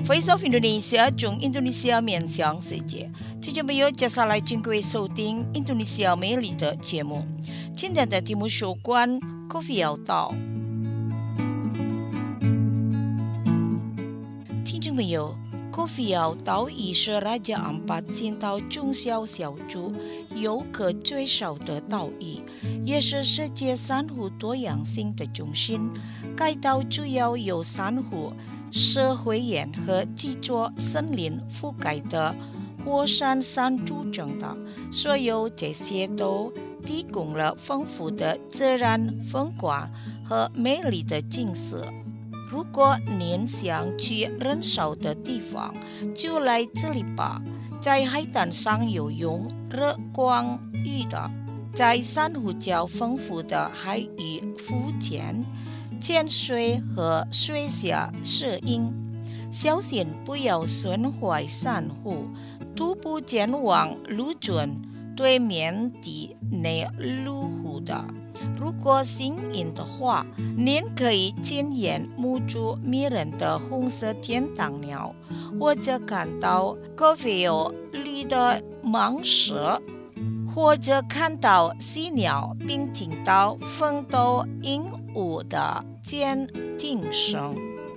Voice of Indonesia 中印度尼西亚面向世界，听众朋友，接下来请各位收听印度尼西亚美丽的节目。今天的题目有关 Kofiau 岛。听众朋友，Kofiau 岛已是Raja Ampat 建岛中小小组游客最少的岛屿，也是世界珊瑚多样性的中心。该岛主要由珊瑚、石灰岩和几座森林覆盖的火山山组成的，所有这些都提供了丰富的自然风光和美丽的景色。如果您想去人少的地方，就来这里吧。在海滩上游泳、日光浴的，在珊瑚礁丰富的海域附近潜水和水下摄影，小心不要损坏珊瑚。徒步前往陆准对面的内陆湖的，如果幸运的话，您可以亲眼目睹迷人的红色天堂鸟，或者看到Kofiau里的蟒蛇，或者看到犀鸟，并听到风头鹦鹉的尖听声。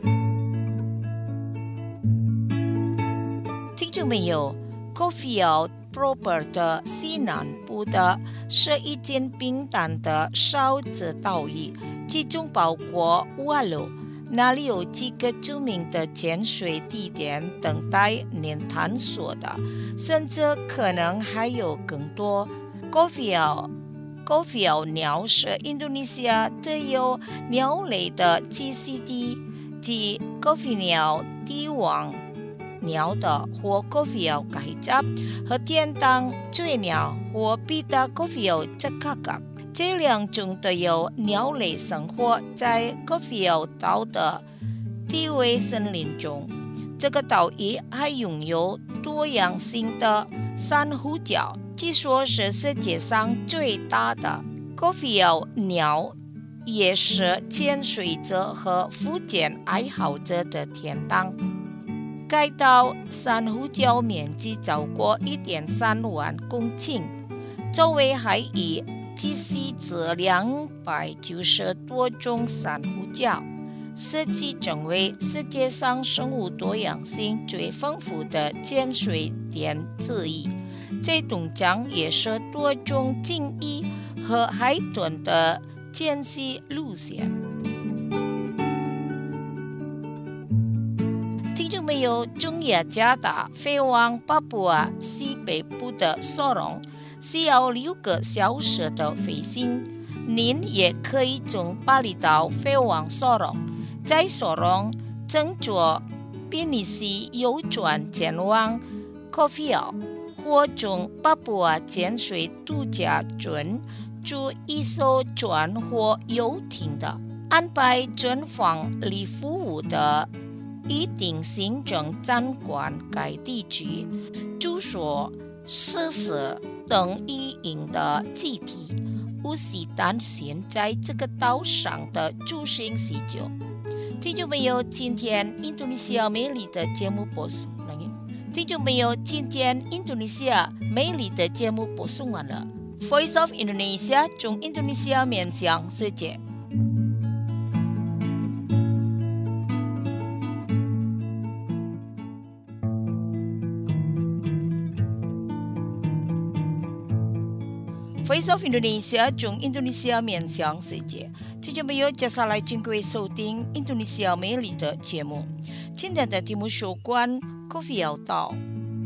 听众朋友，Kofiau Proper 的西南部的是一间平坦的少子岛屿，其中包括Walu，那里有几个著名的潜水地点等待您探索的，甚至可能还有更多。Kofiau鸟是印度尼西亚特有鸟类的栖息地，即Kofiau帝王鸟的或Kofiau gajah和天堂醉鸟或Pitta Kofiau cekakak，这两种都有鸟类生活在Kofiau岛的低纬森林中。这个岛屿还拥有多样性的珊瑚礁，据说是世界上最大的。Kofiau鸟也是潜水者和浮潜爱好者的天堂。该岛珊瑚礁面积超过 1.3 万公顷，周围海域栖息着290多种珊瑚礁，使其成为世界上生物多样性最丰富的潜水点之一。这通江也是多种鲸鱼和海豚的迁徙路线。听众朋友，中雅加达飞往巴布亚西北部的Sorong需要6个小时的飞行。您也可以从巴厘岛飞往Sorong，在Sorong乘坐比尼西游船前往Kofiau，或从巴布亚潜水度假村租一艘船或游艇的，安排专访里服务的一定行政掌管该地区住所、设施等一应的基地，无需担心在这个岛上的住行需求。听众朋友，今天印度尼西亚美丽的节目播送完了。听众朋友，今天印度尼西亚美丽的节目播送完了。Voice of Indonesia 中印度尼西亚面向世界。Voice of Indonesia 中印度尼西亚面向世界，听众朋友，接下来请各位收听印度尼西亚美丽的节目。今天的题目有关Kofiau岛。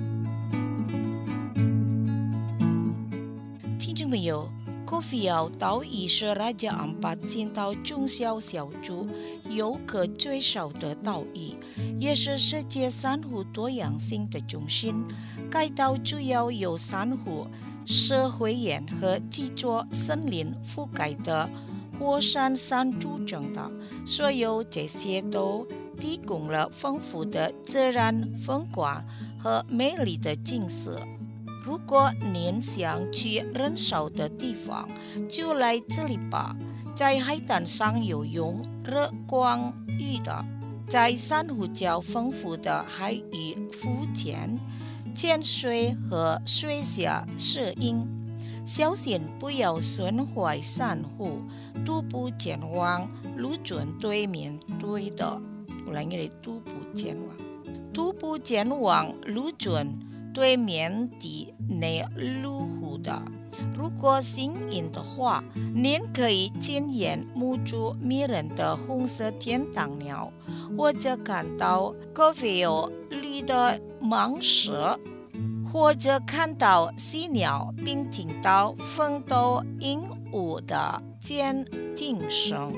听众朋友，Kofiau岛屿是Raja Ampat建岛中小小组游客最少的岛屿，也是世界珊瑚多样性的中心。该岛主要由珊瑚、石灰岩和几座森林覆盖的火山山组成的，所有这些都提供了丰富的自然风光和美丽的景色。如果您想去人少的地方，就来这里吧。在海滩上游泳、日光浴的， 在珊瑚礁丰富的海域附近潜水和水下摄影，小心不要损坏珊瑚，徒步前往陆准对面对的。我来给你徒步前往陆准对面的内陆湖的。如果幸运的话，您可以亲眼目睹迷人的红色天堂鸟，或者看到高飞里的蟒蛇，或者看到犀鸟，并听到风斗鹦鹉的尖听声。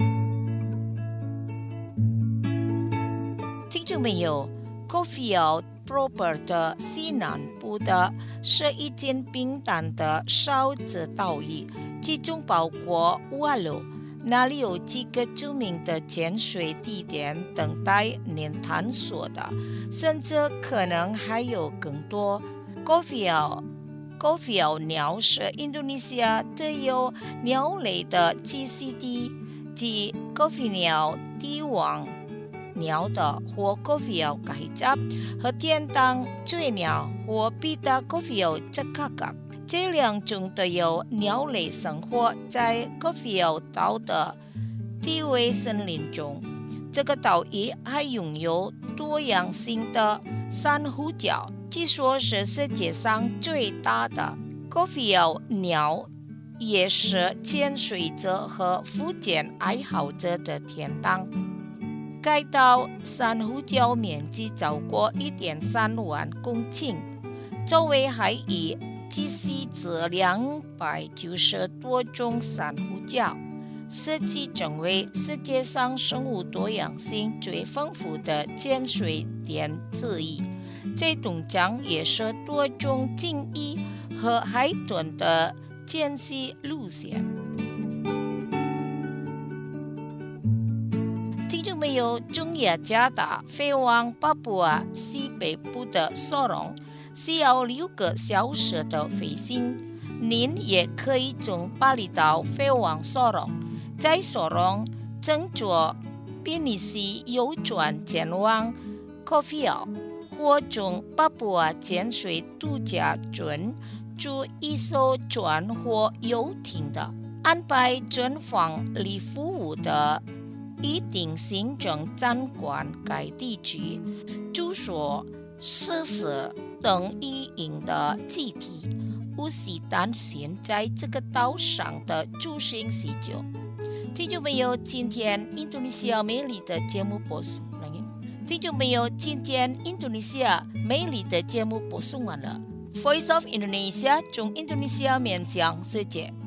听众朋友，高飞Proper 的西南部的是一间冰淡的沼泽岛屿，其中包括瓦鲁，那里有几个著名的潜水地点等待您探索的，甚至可能还有更多。高飞鸟是印度尼西亚特有鸟类的栖息地，即高飞鸟帝王鸟的或高飞改잡和天堂醉鸟或彼得高飞짝각각这两种都有鸟类生活在高飞岛的低纬森林中。这个岛屿还拥有多样性的珊瑚礁，据说是世界上最大的。高飞鸟也是潜水者和浮潜爱好者的天堂。该岛珊瑚礁面积超过 1.3 万公顷，周围海域栖息着290多种珊瑚礁，使其成为世界上生物多样性最丰富的潜水点之一。这东江也是多种鲸鱼和海豚的迁徙路线。听众朋友，中雅加达飞往巴布亚西北部的索隆需要6个小时的飞行。您也可以从巴厘岛飞往索隆，在索隆乘坐比尼西游船前往科菲奥，或从巴布亚潜水度假村租一艘船或游艇的。安排专访里服务的一定行政掌管该地区住所、设施等一应的基地，无需担心在这个岛上的住行需求。听众朋友，今天印度尼西亚美丽的节目播送完了。听众朋友，今天印度尼西亚美丽的节目播送完了。Voice of Indonesia 从印度尼西亚面向世界。